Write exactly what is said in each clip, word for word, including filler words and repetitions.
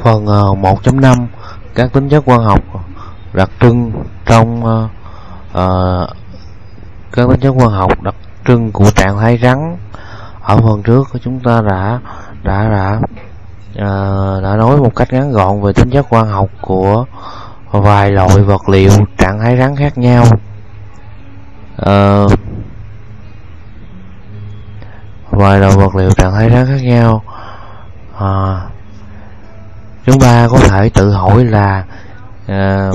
Phần uh, một chấm năm các tính chất quang học đặc trưng trong uh, uh, các tính chất quang học đặc trưng của trạng thái rắn. Ở phần trước chúng ta đã đã đã uh, đã nói một cách ngắn gọn về tính chất quang học của vài loại vật liệu trạng thái rắn khác nhau. Uh, vài loại vật liệu trạng thái rắn khác nhau. Uh, chúng ta có thể tự hỏi là uh,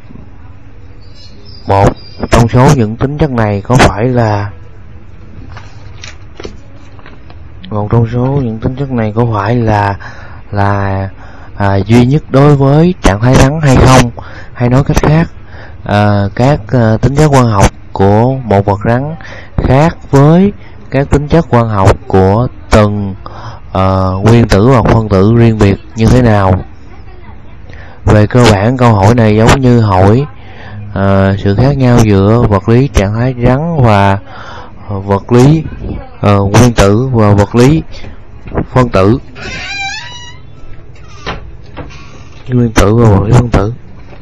một trong số những tính chất này có phải là một trong số những tính chất này có phải là là à, duy nhất đối với trạng thái rắn hay không, hay nói cách khác, à, các à, tính chất quang học của một vật rắn khác với các tính chất quang học của từng à, nguyên tử hoặc phân tử riêng biệt như thế nào. Về cơ bản, câu hỏi này giống như hỏi à, sự khác nhau giữa vật lý trạng thái rắn và vật lý uh, nguyên tử và vật lý phân tử. Nguyên tử và vật lý phân tử.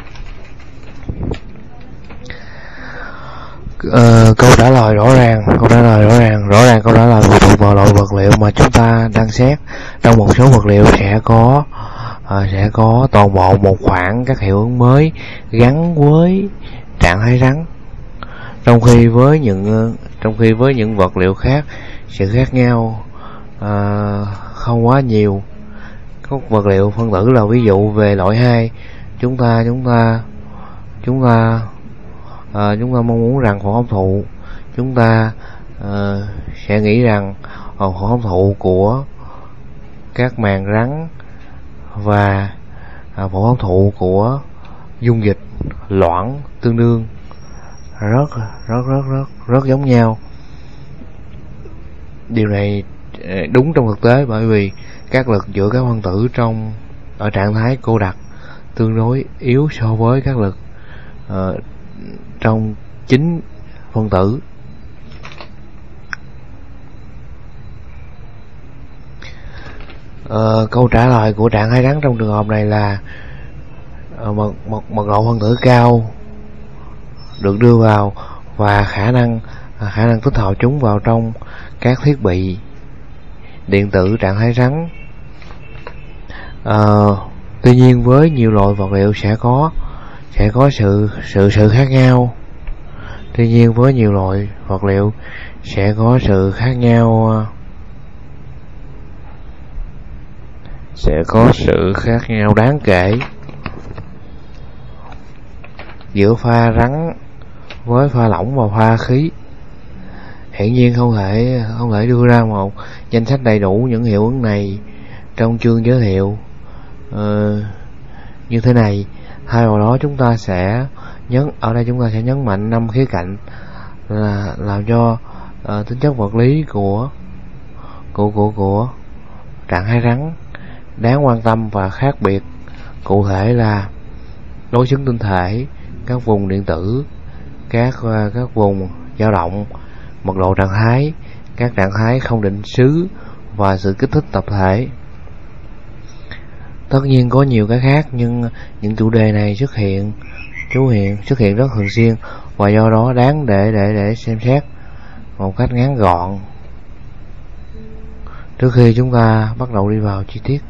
Uh, câu trả lời rõ ràng, câu trả lời rõ ràng, rõ ràng câu trả lời phụ thuộc vào loại vật liệu mà chúng ta đang xét. Trong một số vật liệu sẽ có uh, sẽ có toàn bộ một khoảng các hiệu ứng mới gắn với trạng thái rắn, trong khi với những trong khi với những vật liệu khác sự khác nhau uh, không quá nhiều. Các vật liệu phân tử là ví dụ về loại hai. Chúng ta chúng ta chúng ta uh, chúng ta mong muốn rằng phổ hấp thụ chúng ta uh, sẽ nghĩ rằng uh, phổ hấp thụ của các màng rắn và uh, phổ hấp thụ của dung dịch loãng tương đương rất rất rất rất rất giống nhau. Điều này đúng trong thực tế, bởi vì các lực giữa các phân tử trong ở trạng thái cô đặc tương đối yếu so với các lực uh, trong chính phân tử. Uh, câu trả lời của trạng thái rắn trong trường hợp này là uh, mật, mật, mật độ phân tử cao được đưa vào và khả năng khả năng tích hợp chúng vào trong các thiết bị điện tử trạng thái rắn. À, tuy nhiên với nhiều loại vật liệu sẽ có sẽ có sự sự sự khác nhau. Tuy nhiên với nhiều loại vật liệu sẽ có sự khác nhau sẽ có sự khác nhau đáng kể giữa pha rắn với pha lỏng và pha khí. Hiển nhiên không thể không thể đưa ra một danh sách đầy đủ những hiệu ứng này trong chương giới thiệu uh, như thế này. Thay vào đó chúng ta sẽ nhấn ở đây chúng ta sẽ nhấn mạnh năm khía cạnh là làm cho uh, tính chất vật lý của của của của trạng thái rắn đáng quan tâm và khác biệt. Cụ thể là đối xứng tinh thể, các vùng điện tử, các uh, các vùng dao động, mật độ trạng thái, các trạng thái không định xứ và sự kích thích tập thể. Tất nhiên có nhiều cái khác, nhưng những chủ đề này xuất hiện xuất hiện xuất hiện rất thường xuyên và do đó đáng để để để xem xét một cách ngắn gọn trước khi chúng ta bắt đầu đi vào chi tiết.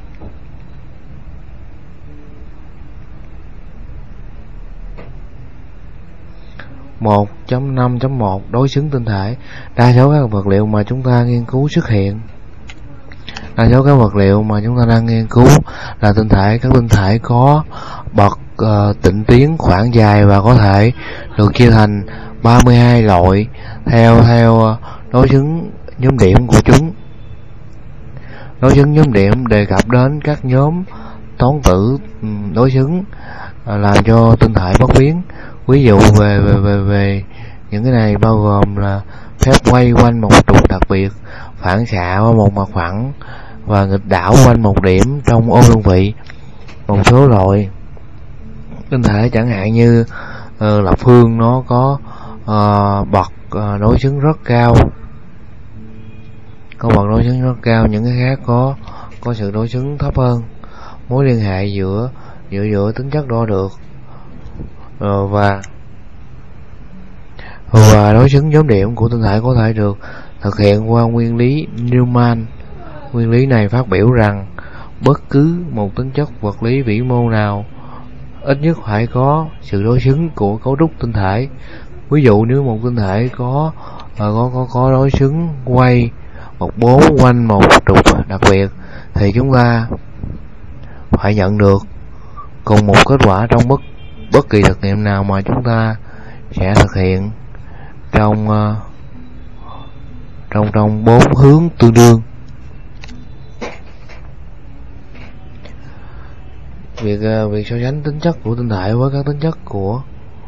một chấm năm chấm một đối xứng tinh thể. Đa số các vật liệu mà chúng ta nghiên cứu xuất hiện Đa số các vật liệu mà chúng ta đang nghiên cứu là tinh thể. Các tinh thể có bậc uh, tịnh tiến khoảng dài và có thể được chia thành ba mươi hai loại theo theo đối xứng nhóm điểm của chúng. Đối xứng nhóm điểm đề cập đến các nhóm toán tử đối xứng uh, làm cho tinh thể bất biến. Ví dụ về về về về những cái này bao gồm là phép quay quanh một trục đặc biệt, phản xạ qua một mặt phẳng và nghịch đảo quanh một điểm trong ô đơn vị. Một số loại tinh thể chẳng hạn như uh, lập phương nó có uh, bậc uh, đối xứng rất cao, có bậc đối xứng rất cao. Những cái khác có có sự đối xứng thấp hơn. mối liên hệ giữa giữa giữa tính chất đo được uh, và và đối xứng nhóm điểm của tinh thể có thể được thực hiện qua nguyên lý Newman. Nguyên lý này phát biểu rằng bất cứ một tính chất vật lý vĩ mô nào ít nhất phải có sự đối xứng của cấu trúc tinh thể. Ví dụ nếu một tinh thể có uh, có có có đối xứng quay một bốn quanh một trục đặc biệt thì chúng ta phải nhận được cùng một kết quả trong bất bất kỳ thực nghiệm nào mà chúng ta sẽ thực hiện trong uh, trong trong bốn hướng tương đương. Việc uh, việc so sánh tính chất của tinh thể với các tính chất của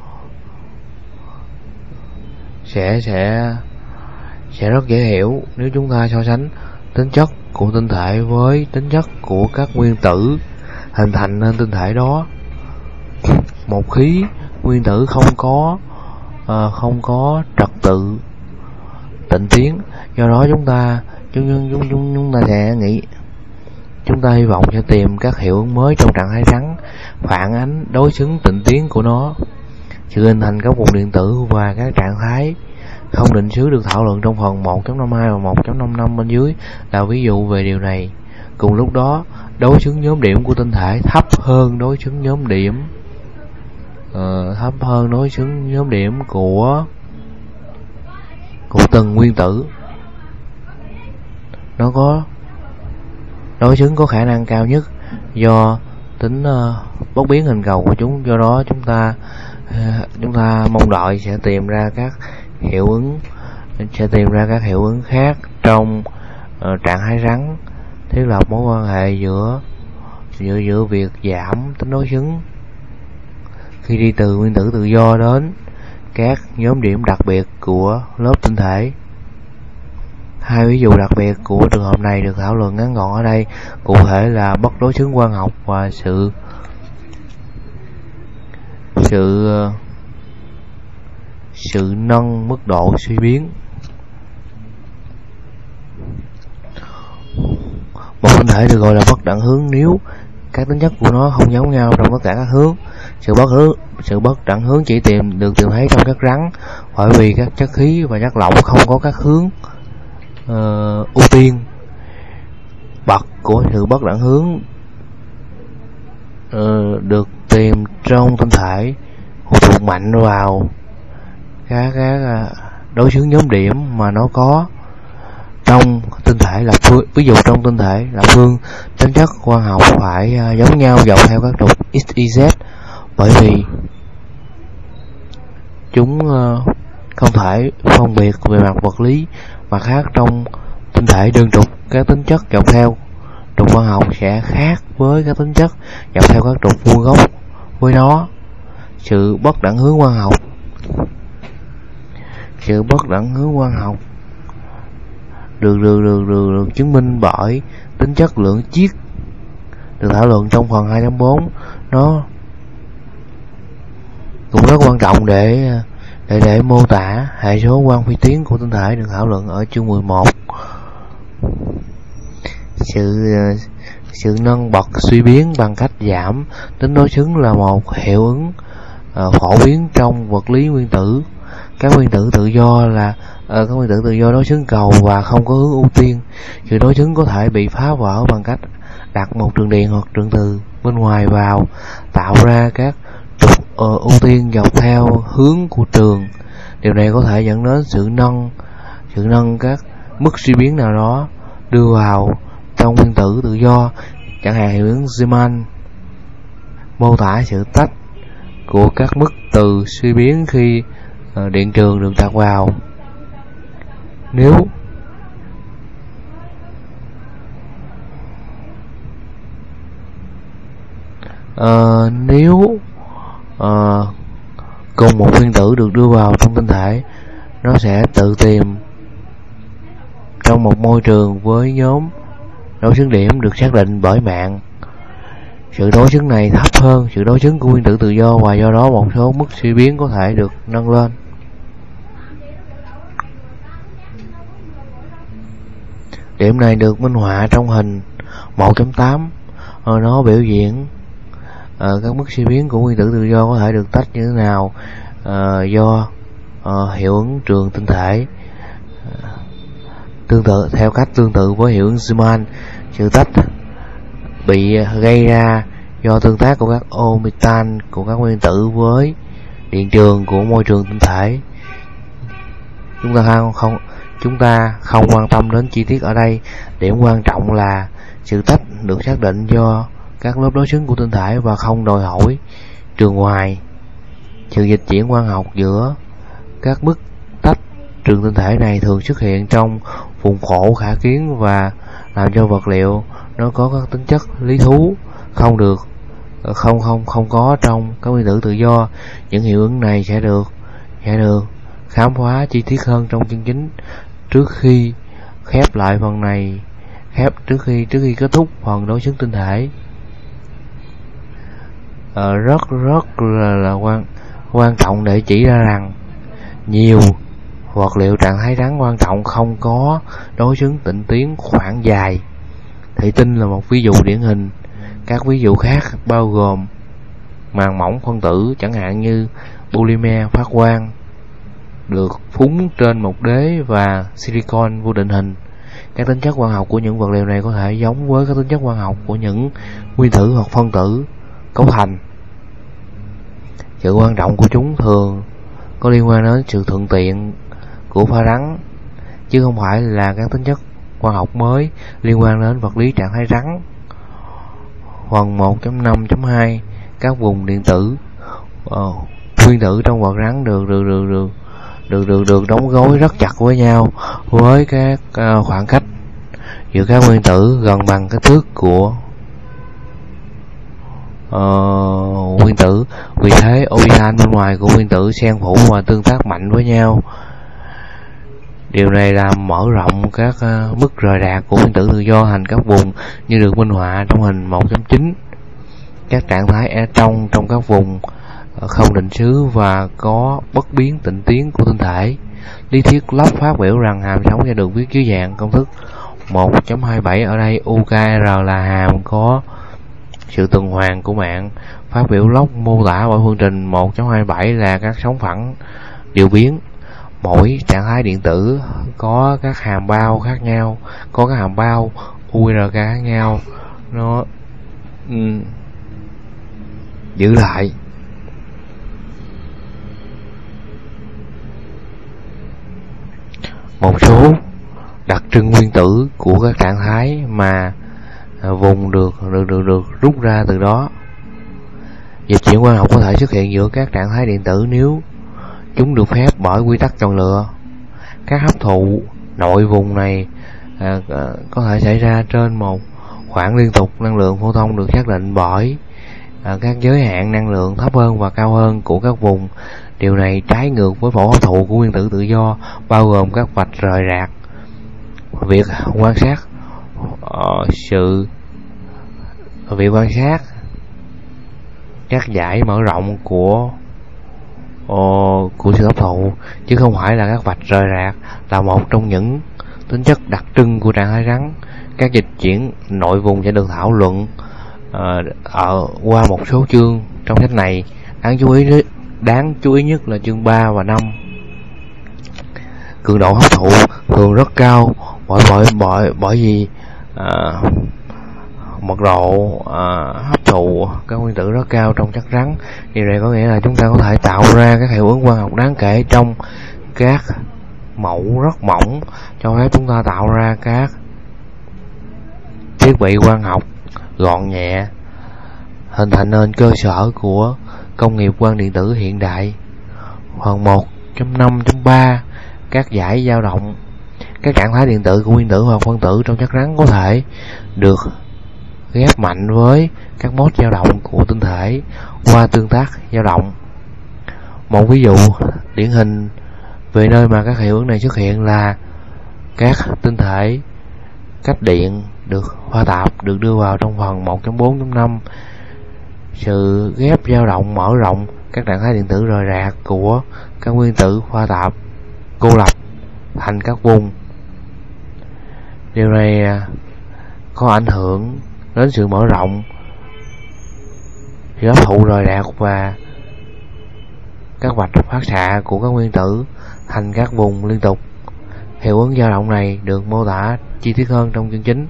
sẽ sẽ sẽ rất dễ hiểu nếu chúng ta so sánh tính chất của tinh thể với tính chất của các nguyên tử hình thành nên tinh thể đó. Một khí nguyên tử không có uh, không có trật tự tịnh tiến, do đó chúng ta chúng chúng chúng chúng ta sẽ nghĩ chúng ta hy vọng sẽ tìm các hiệu ứng mới trong trạng thái rắn phản ánh đối xứng tịnh tiến của nó. Sự hình thành các vùng điện tử và các trạng thái không định xứ được thảo luận trong phần một chấm năm hai và một chấm năm năm bên dưới là ví dụ về điều này. Cùng lúc đó, đối xứng nhóm điểm của tinh thể thấp hơn đối xứng nhóm điểm uh, thấp hơn đối xứng nhóm điểm của của từng nguyên tử. Nó có đối xứng có khả năng cao nhất do tính uh, bất biến hình cầu của chúng, do đó chúng ta uh, chúng ta mong đợi sẽ tìm ra các hiệu ứng sẽ tìm ra các hiệu ứng khác trong uh, trạng thái rắn, thiết lập mối quan hệ giữa giữa giữa việc giảm tính đối xứng khi đi từ nguyên tử tự do đến các nhóm điểm đặc biệt của lớp tinh thể. Hai ví dụ đặc biệt của trường hợp này được thảo luận ngắn gọn ở đây, cụ thể là bất đối xứng quang học và sự sự sự nâng mức độ suy biến. Một tinh thể được gọi là bất đẳng hướng nếu các tính chất của nó không giống nhau trong tất cả các hướng. Sự bất hướng sự bất đẳng hướng chỉ tìm được tìm thấy trong chất rắn, bởi vì các chất khí và chất lỏng không có các hướng uh, ưu tiên. Bậc của sự bất đẳng hướng uh, được tìm trong tinh thể phụ thuộc mạnh vào các các uh, đối xứng nhóm điểm mà nó có trong tinh thể lập phương. Ví dụ trong tinh thể lập phương, tính chất quang học phải uh, giống nhau dọc theo các trục x, y, z, bởi vì chúng uh, không thể phân biệt về mặt vật lý. Mặt khác, trong tinh thể đơn trục, các tính chất dọc theo trục quang học sẽ khác với các tính chất dọc theo các trục vuông góc với nó. Sự bất đẳng hướng quang học sự bất đẳng hướng quang học được được được được, được chứng minh bởi tính chất lượng chiết được thảo luận trong phần hai chấm bốn. Nó cũng rất quan trọng để để để mô tả hệ số quang phi tuyến của tinh thể được thảo luận ở chương mười một. Sự sự nâng bậc suy biến bằng cách giảm tính đối xứng là một hiệu ứng uh, phổ biến trong vật lý nguyên tử. Các nguyên tử tự do là uh, các nguyên tử tự do đối xứng cầu và không có hướng ưu tiên. Sự đối xứng có thể bị phá vỡ bằng cách đặt một trường điện hoặc trường từ bên ngoài vào, tạo ra các trục uh, ưu tiên dọc theo hướng của trường. Điều này có thể dẫn đến sự nâng sự nâng các mức suy biến nào đó đưa vào trong nguyên tử tự do, chẳng hạn hiệu ứng Zeeman mô tả sự tách của các mức từ suy biến khi uh, điện trường được đặt vào. Nếu uh, nếu uh, cùng một nguyên tử được đưa vào trong tinh thể, nó sẽ tự tìm trong một môi trường với nhóm đối xứng điểm được xác định bởi mạng. Sự đối xứng này thấp hơn sự đối xứng của nguyên tử tự do và do đó một số mức suy biến có thể được nâng lên. Điểm này được minh họa trong hình một chấm tám. uh, nó biểu diễn uh, các mức suy biến của nguyên tử tự do có thể được tách như thế nào uh, do uh, hiệu ứng trường tinh thể. Uh, tương tự theo cách tương tự với hiệu ứng Zeeman, sự tách bị gây ra do tương tác của các orbital của các nguyên tử với điện trường của môi trường tinh thể. Chúng ta không, không chúng ta không quan tâm đến chi tiết ở đây. Điểm quan trọng là sự tách được xác định do các lớp đối xứng của tinh thể và không đòi hỏi trường ngoài. Sự dịch chuyển quang học giữa các mức tách trường tinh thể này thường xuất hiện trong vùng khổ khả kiến và làm cho vật liệu nó có các tính chất lý thú không được không không không có trong các nguyên tử tự do. Những hiệu ứng này sẽ được sẽ được khám phá chi tiết hơn trong chương chính. Trước khi khép lại phần này khép trước khi trước khi kết thúc phần đối xứng tinh thể, ờ, rất rất là, là quan quan trọng để chỉ ra rằng nhiều vật liệu trạng thái rắn quan trọng không có đối xứng tịnh tiến khoảng dài. Thủy tinh là một ví dụ điển hình. Các ví dụ khác bao gồm màng mỏng phân tử, chẳng hạn như polymer phát quang được phúng trên một đế và silicon vô định hình. Các tính chất quang học của những vật liệu này có thể giống với các tính chất quang học của những nguyên tử hoặc phân tử cấu thành. Sự quan trọng của chúng thường có liên quan đến sự thuận tiện của pha rắn, chứ không phải là các tính chất quang học mới liên quan đến vật lý trạng thái rắn. Phần một chấm năm chấm hai, các vùng điện tử uh, nguyên tử trong vật rắn được được được được được được được đóng gói rất chặt với nhau, với các uh, khoảng cách giữa các nguyên tử gần bằng kích thước của uh, nguyên tử. Vì thế orbital bên ngoài của nguyên tử xen phủ và tương tác mạnh với nhau. Điều này làm mở rộng các uh, mức rời rạc của nguyên tử tự do thành các vùng như được minh họa trong hình một chấm chín. Các trạng thái ở trong trong các vùng uh, không định xứ và có bất biến tịnh tiến của tinh thể. Lý thuyết Locke phát biểu rằng hàm sống sẽ được viết dưới dạng công thức một chấm hai bảy. Ở đây u ca rờ là hàm có sự tuần hoàn của mạng. Phát biểu Locke mô tả bởi phương trình một chấm hai bảy là các sóng phẳng điều biến. Mỗi trạng thái điện tử có các hàm bao khác nhau, có các hàm bao u rờ ca khác nhau. Nó um, giữ lại một số đặc trưng nguyên tử của các trạng thái mà vùng được được được được rút ra từ đó. Dịch chuyển quang học có thể xuất hiện giữa các trạng thái điện tử nếu chúng được phép bởi quy tắc chọn lựa. Các hấp thụ nội vùng này à, có thể xảy ra trên một khoảng liên tục năng lượng photon được xác định bởi à, các giới hạn năng lượng thấp hơn và cao hơn của các vùng. Điều này trái ngược với phổ hấp thụ của nguyên tử tự do, bao gồm các vạch rời rạc. Việc quan sát uh, sự việc quan sát các dải mở rộng của uh, của sự hấp thụ, chứ không phải là các vạch rời rạc, là một trong những tính chất đặc trưng của trạng thái rắn. Các dịch chuyển nội vùng sẽ được thảo luận uh, ở qua một số chương trong sách này. Đáng chú ý đáng chú ý nhất là chương ba và năm. Cường độ hấp thụ thường rất cao bởi bởi bởi bởi vì uh, mật độ uh, hấp thụ các nguyên tử rất cao trong chất rắn. Điều này có nghĩa là chúng ta có thể tạo ra các hiệu ứng quang học đáng kể trong các mẫu rất mỏng, cho phép chúng ta tạo ra các thiết bị quang học gọn nhẹ, hình thành nên cơ sở của công nghiệp quang điện tử hiện đại. Phần một chấm năm chấm ba, các dải dao động. Các trạng thái điện tử của nguyên tử hoặc phân tử trong chất rắn có thể được ghép mạnh với các mốt dao động của tinh thể qua tương tác dao động. Một ví dụ điển hình về nơi mà các hiệu ứng này xuất hiện là các tinh thể cách điện được pha tạp được đưa vào trong phần một chấm bốn chấm năm. Sự ghép dao động mở rộng các trạng thái điện tử rời rạc của các nguyên tử pha tạp cô lập thành các vùng. Điều này có ảnh hưởng đến sự mở rộng, sự hấp thụ rời rạc và các vạch phát xạ của các nguyên tử thành các vùng liên tục. Hiệu ứng dao động này được mô tả chi tiết hơn trong chương chính.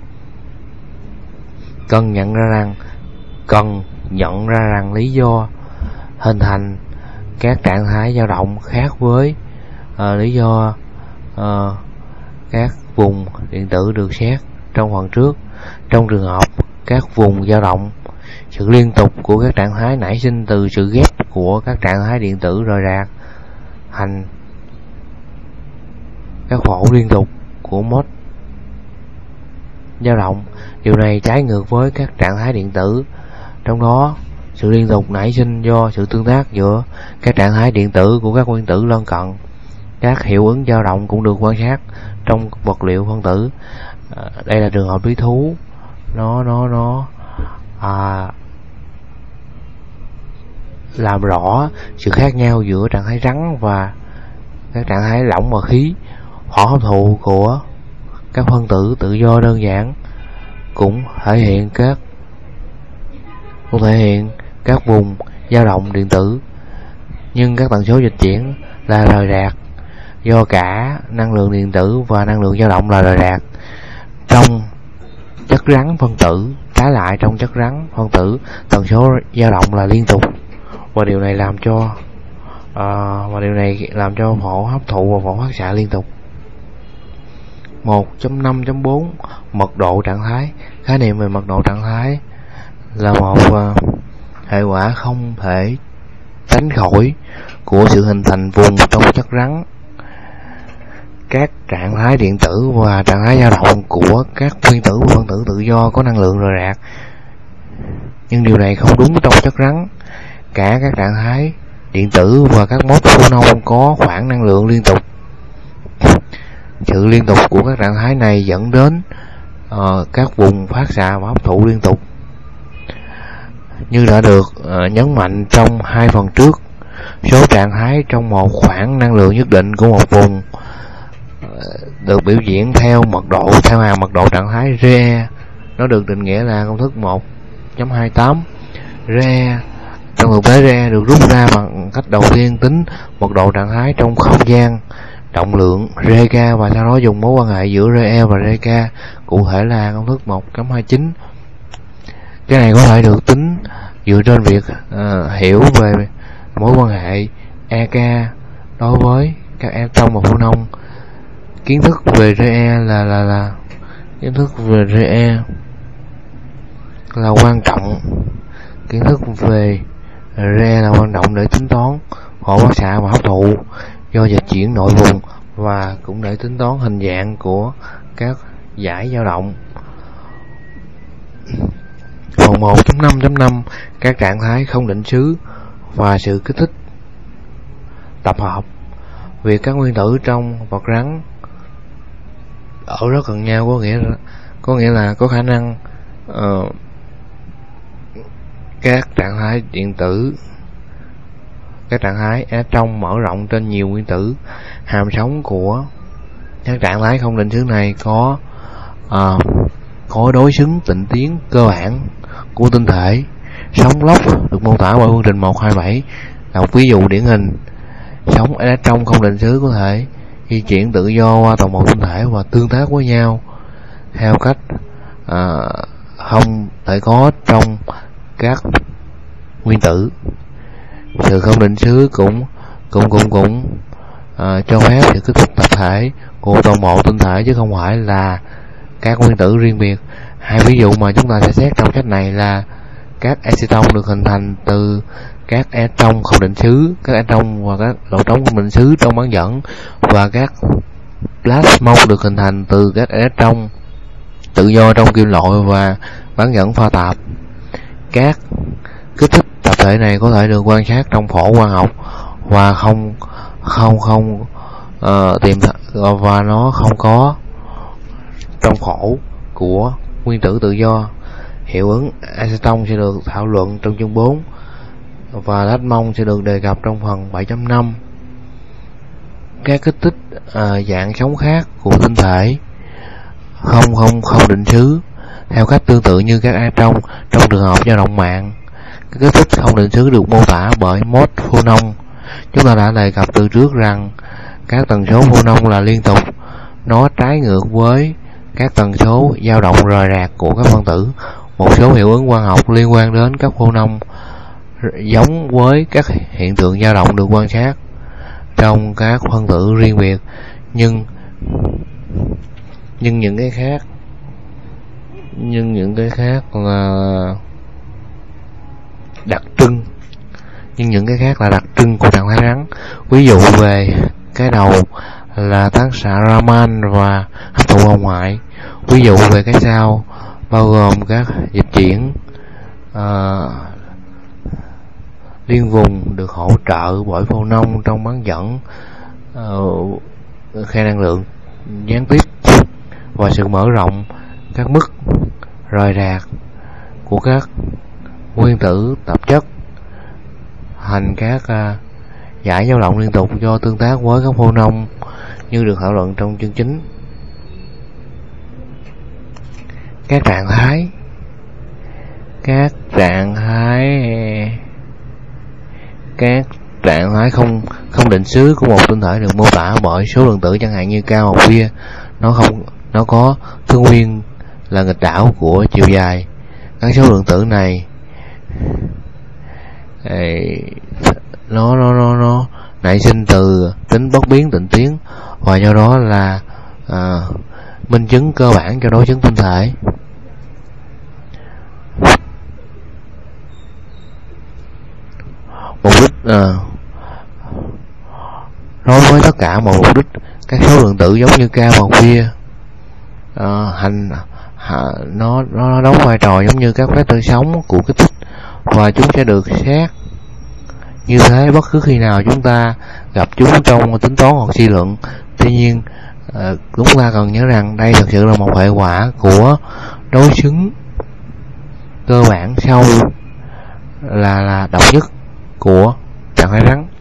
Cần nhận ra rằng cần nhận ra rằng lý do hình thành các trạng thái dao động khác với uh, lý do uh, các vùng điện tử được xét trong phần trước. Trong trường hợp các vùng dao động, sự liên tục của các trạng thái nảy sinh từ sự ghép của các trạng thái điện tử rời rạc thành các phổ liên tục của mốt dao động. Điều này trái ngược với các trạng thái điện tử, trong đó sự liên tục nảy sinh do sự tương tác giữa các trạng thái điện tử của các nguyên tử lân cận. Các hiệu ứng dao động cũng được quan sát trong vật liệu phân tử. À, đây là trường hợp lý thú. Nó nó nó à, làm rõ sự khác nhau giữa trạng thái rắn và các trạng thái lỏng và khí. Hỏa hấp thụ của các phân tử tự do đơn giản cũng thể hiện các cũng thể hiện các vùng dao động điện tử, nhưng các tần số dịch chuyển là rời rạc do cả năng lượng điện tử và năng lượng dao động là rời rạc. Trong chất rắn phân tử, trái lại trong chất rắn phân tử, tần số dao động là liên tục, và điều này làm cho uh, và điều này làm cho phổ hấp thụ và phổ phát xạ liên tục. một chấm năm chấm bốn Mật độ trạng thái. Khái niệm về mật độ trạng thái là một uh, hệ quả không thể tránh khỏi của sự hình thành vùng trong chất rắn. Các trạng thái điện tử và trạng thái dao động của các nguyên tử và phân tử tự do có năng lượng rời rạc, nhưng điều này không đúng trong chất rắn. Cả các trạng thái điện tử và các mốt phonon có khoảng năng lượng liên tục. Sự liên tục của các trạng thái này dẫn đến uh, các vùng phát xạ và hấp thụ liên tục. Như đã được uh, nhấn mạnh trong hai phần trước, số trạng thái trong một khoảng năng lượng nhất định của một vùng uh, được biểu diễn theo mật độ theo hàm mật độ trạng thái Re. Nó được định nghĩa là công thức một chấm hai tám. Re trong thực tế Re được rút ra bằng cách đầu tiên tính mật độ trạng thái trong không gian động lượng Rk và sau đó dùng mối quan hệ giữa Re và Rk, cụ thể là công thức một chấm hai chín. Cái này có thể được tính dựa trên việc uh, hiểu về mối quan hệ Ek đối với các electron và phonon. Kiến thức về Re là là là kiến thức về Re là quan trọng. Kiến thức về Re là quan trọng để tính toán phổ phát xạ và hấp thụ do dịch chuyển nội vùng, và cũng để tính toán hình dạng của các dải dao động. Phần một chấm năm chấm năm Các trạng thái không định xứ và sự kích thích tập hợp. Việc các nguyên tử trong vật rắn ở rất gần nhau có nghĩa là, có nghĩa là có khả năng uh, các trạng thái điện tử các trạng thái electron mở rộng trên nhiều nguyên tử. Hàm sống của các trạng thái không định xứ này có uh, có đối xứng tịnh tiến cơ bản của tinh thể. Sóng lốc được mô tả bởi phương trình một hai bảy là một ví dụ điển hình. Sóng electron không định xứ có thể di chuyển tự do qua toàn bộ tinh thể và tương tác với nhau theo cách uh, không thể có trong các nguyên tử. Sự không định xứ cũng cũng cũng cũng uh, cho phép sự kích thích tập thể của toàn bộ tinh thể, chứ không phải là các nguyên tử riêng biệt. Hai ví dụ mà chúng ta sẽ xét trong sách này là các exciton được hình thành từ các electron không định xứ, các electron và các lỗ trống không định xứ trong bán dẫn, và các plasmon được hình thành từ các electron tự do trong kim loại và bán dẫn pha tạp. Các kích thích tập thể này có thể được quan sát trong phổ quang học và không không không uh, tìm và nó không có trong phổ của nguyên tử tự do. Hiệu ứng exciton sẽ được thảo luận trong chương bốn và plasmon sẽ được đề cập trong phần bảy chấm năm. Các kích thích uh, dạng sống khác của tinh thể không không không định xứ theo cách tương tự như các trong trong trường hợp dao động mạng. Các kích thích không định xứ được mô tả bởi mốt phonon. Chúng ta đã đề cập từ trước rằng các tần số phonon là liên tục, nó trái ngược với các tần số dao động rời rạc của các phân tử. Một số hiệu ứng quang học liên quan đến các phonon giống với các hiện tượng dao động được quan sát trong các phân tử riêng biệt, nhưng nhưng những cái khác nhưng những cái khác là đặc trưng nhưng những cái khác là đặc trưng của trạng thái rắn. Ví dụ về cái đầu là tán xạ Raman và hấp thụ hồng ngoại. Ví dụ về cái sau bao gồm các dịch chuyển uh, liên vùng được hỗ trợ bởi phonon trong bán dẫn uh, khe năng lượng gián tiếp và sự mở rộng các mức rời rạc của các nguyên tử tạp chất thành các uh, giải dao động liên tục do tương tác với các phonon như được thảo luận trong chương chính. Các trạng thái các trạng thái các trạng thái không không định xứ của một tinh thể được mô tả bởi số lượng tử chẳng hạn như cao hoặc bia. Nó không nó có thứ nguyên là nghịch đảo của chiều dài. Các số lượng tử này nó nó nó nó nảy sinh từ tính bất biến tịnh tiến, và do đó là à, minh chứng cơ bản cho đối chứng tinh thể. Mục đích à, đối với tất cả mọi mục đích, các số lượng tử giống như K và bia à, hành à, nó nó đóng vai trò giống như các vector sống của kích thích, và chúng sẽ được xét như thế bất cứ khi nào chúng ta gặp chúng trong tính toán hoặc suy luận. Tuy nhiên, à, chúng ta cần nhớ rằng đây thực sự là một hệ quả của đối xứng cơ bản sau là là độc nhất của trạng thái rắn.